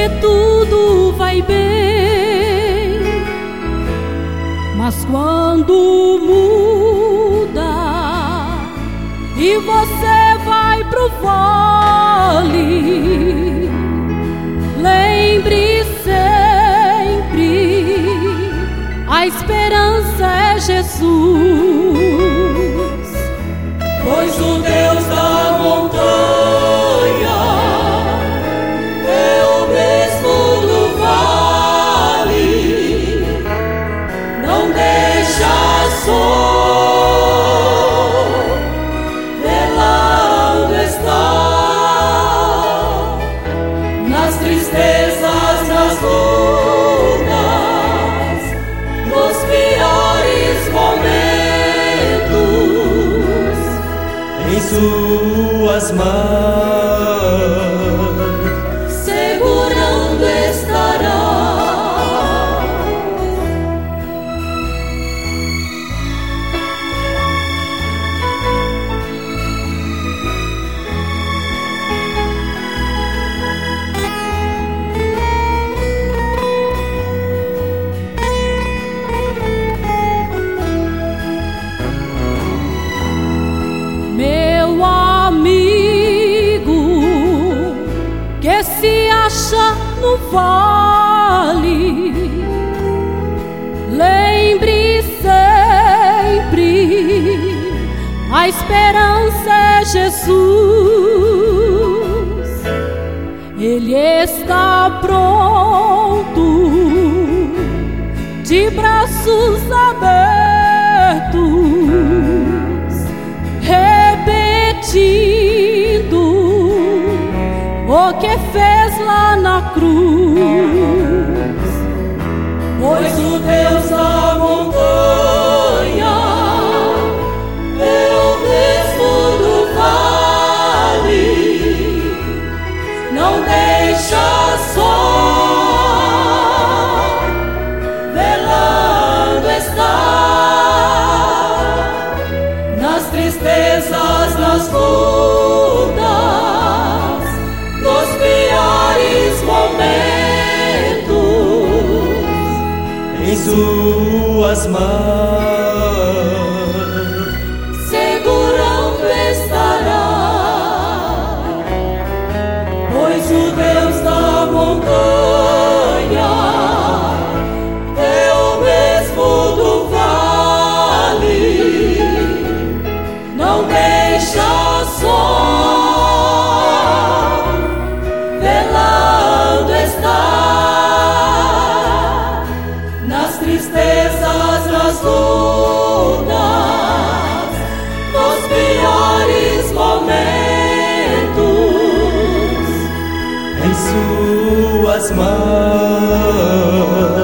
que tudo vai bem, mas quando muda e você vai pro vale, lembre sempre, a esperança é Jesus. Pois o Deus da montanha é o mesmo do vale, não deixa só, velando está, nas tristezas, nas lutas, nos piores momentos, em suas mãos segurando estará. Meu amigo que se acha no vale, lembre sempre, a esperança é Jesus. Ele está pronto, de braços abertos, repetindo o que fez lá na cruz. Pois o Deus da montanha é o mesmo do vale, não deixa só, velando está, nas tristezas, nas lutas, nos piores momentos, em suas mãos segurando estará. Pois o Deus da montanha é o mesmo do vale, não deixa só, velando está, nas tristezas, nas lutas, nos piores momentos, em suas mãos